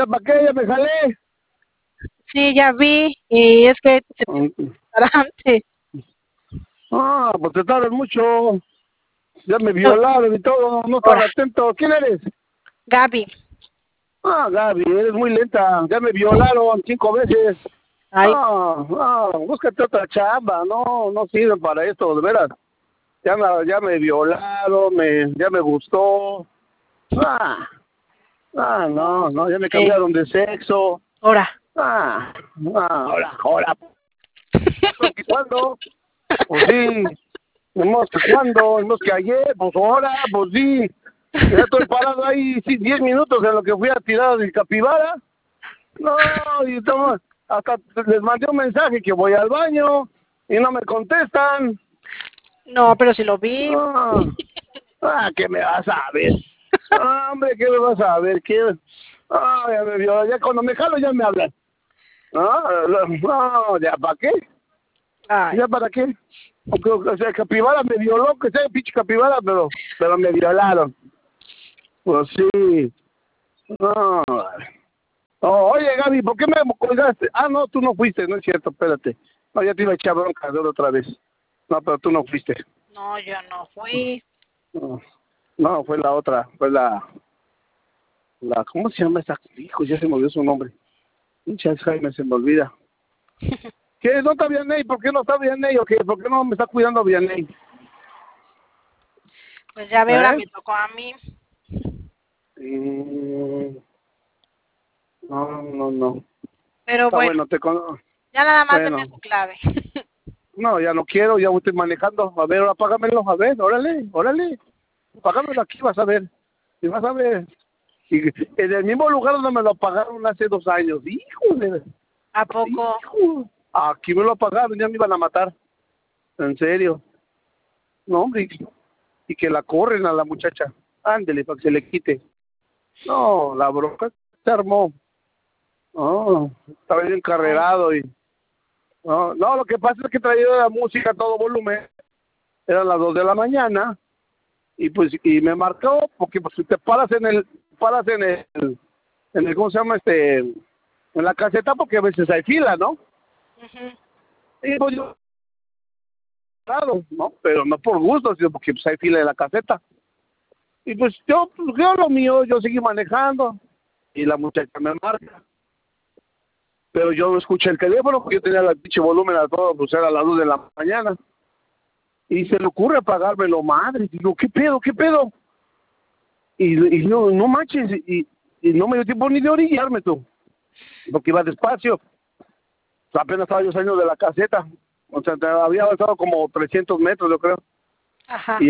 ¿Ya para qué? ¿Ya me jalé? Sí, ya vi, y es que se tiene que estar antes. Ah, pues te tardas mucho. Ya me No, violaron y todo, no ahora, estaba atento. ¿Quién eres? Gaby. Ah, Gaby, eres muy lenta. Ya me violaron 5 veces. Ay, Búscate otra chamba. No sirve para esto, de veras. Ya me violaron, ya me gustó. Ah, no, ya me cambiaron de sexo. ahora. Ahora. ¿Cuándo? Pues sí. Hemos que cuándo, hemos que ayer, pues ahora, pues sí. Ya estoy parado ahí, sí, 10 minutos en lo que fui a tirar del capibara. No, y hasta les mandé un mensaje que voy al baño y no me contestan. No, pero si lo vi. ¿Qué me vas a ver? Hombre, ¿qué me vas a ver? Ya me vio, ya cuando me jalo ya me hablan. No, ¿ya para qué? Ay, ¿Ya para qué? O sea, capibara me violó, que sea pinche capibara, pero me violaron. Pues sí. No. Oye, Gaby, ¿por qué me colgaste? No, tú no fuiste, no es cierto, espérate. No, ya te iba a echar bronca de otra vez. No, pero tú no fuiste. no, yo no fui. No, fue la otra, fue ¿cómo se llama esa? Hijo, ya se me olvidó su nombre. Pinche Jaime, se me olvida. ¿Qué? ¿No está Vianney? ¿Por qué no está Vianney o qué? ¿Por qué no me está cuidando Vianney? Pues ya veo, ahora ¿Eh? me tocó a mí. No. Pero Está bueno, bueno, ya nada más deme bueno. su clave. No, ya no quiero, ya estoy manejando. A ver, ahora págamelo, a ver, órale. Págamelo aquí, vas a ver. Y vas a ver. Y en el mismo lugar donde me lo pagaron hace 2 años. Híjole. ¿A poco? Hijo. Aquí me lo pagaron, ya me iban a matar. En serio. No, hombre. Y que la corren a la muchacha. Ándele, para que se le quite. No, la bronca se armó. No, estaba bien Ay, encarrerado y... No, lo que pasa es que traía la música a todo volumen. Eran las 2 de la mañana. Y me marcó porque pues si te paras en el ¿cómo se llama? En la caseta, porque a veces hay fila, ¿no? Y pues yo claro, ¿no? Pero no por gusto, sino porque pues hay fila en la caseta. Y pues yo lo mío, yo seguí manejando y la muchacha me marca. Pero yo no escuché el teléfono porque yo tenía el pinche volumen a todo, pues era las 2 de la mañana. Y se le ocurre apagármelo, madre. Digo, ¿qué pedo? Y no manches, y no me dio tiempo ni de orillarme tú, porque iba despacio. Apenas estaba yo saliendo de la caseta, o sea, había avanzado como 300 metros, yo creo. ajá.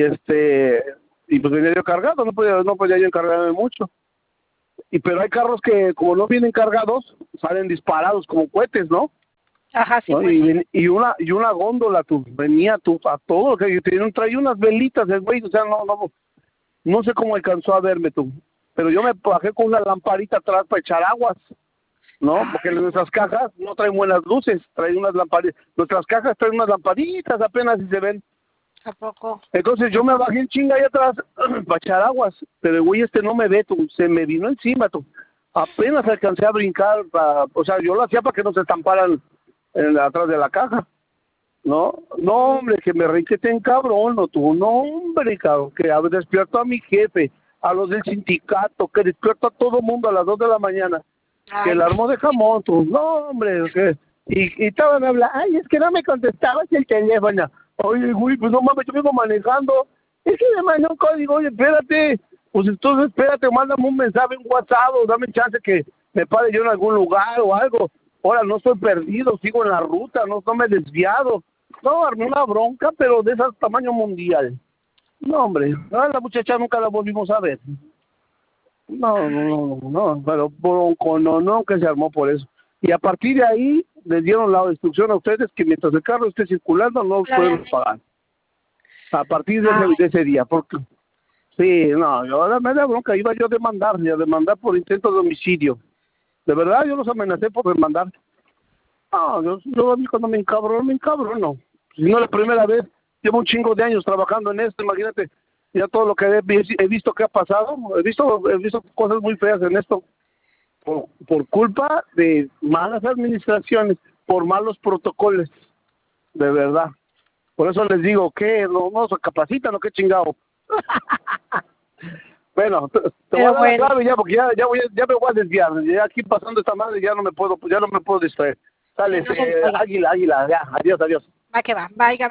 Y pues venía yo cargado, no podía yo encargarme mucho. Pero hay carros que, como no vienen cargados, salen disparados como cohetes, ¿no? Ajá, sí, ¿No? pues sí. Y una góndola, venía a todo, que traía unas velitas el güey, o sea, no sé cómo alcanzó a verme tú, pero yo me bajé con una lamparita atrás para echar aguas, ¿no? Porque nuestras cajas no traen buenas luces, traen unas lamparitas, nuestras cajas traen unas lamparitas apenas si se ven. ¿A poco? Entonces yo me bajé en chinga ahí atrás para echar aguas, pero el güey no me ve, tú, se me vino encima, tú. Apenas alcancé a brincar, o sea, yo lo hacía para que no se estamparan atrás de la caja. No, hombre, que me requete en cabrón, no tú, no, hombre, cabrón, que despierto a mi jefe, a los del sindicato, que despierto a todo mundo a las 2 de la mañana, que Ay, el armó de jamón, tú, no, hombre, y estaban hablando, ay, es que no me contestabas el teléfono, oye, güey, pues no mames, yo vengo manejando, es que me mandó un código, oye, espérate, pues entonces espérate, mándame un mensaje, un WhatsApp, o dame chance que me pare yo en algún lugar o algo, ahora no estoy perdido, sigo en la ruta, no me he desviado. No, armé una bronca, pero de ese tamaño mundial. No, hombre, la muchacha nunca la volvimos a ver. No, pero bronco, no, que se armó por eso. Y a partir de ahí, les dieron la instrucción a ustedes que mientras el carro esté circulando, no la pueden Vianney. pagar. A partir de Ay, ese día, porque... Sí, no, yo me da bronca, iba yo a demandar por intento de homicidio. De verdad, yo los amenacé por demandar. No, yo a mí cuando me encabrono. Si no es la primera vez, llevo un chingo de años trabajando en esto, imagínate, ya todo lo que he visto que ha pasado, he visto cosas muy feas en esto. por culpa de malas administraciones, por malos protocolos, de verdad. Por eso les digo, ¿qué? No se capacitan o qué chingado. Bueno, te voy a dar la clave ya, porque ya me voy a desviar. Ya aquí pasando esta madre ya no me puedo distraer. Sale, Sí, no águila, ya, adiós. va que va. Bye, Gabriel.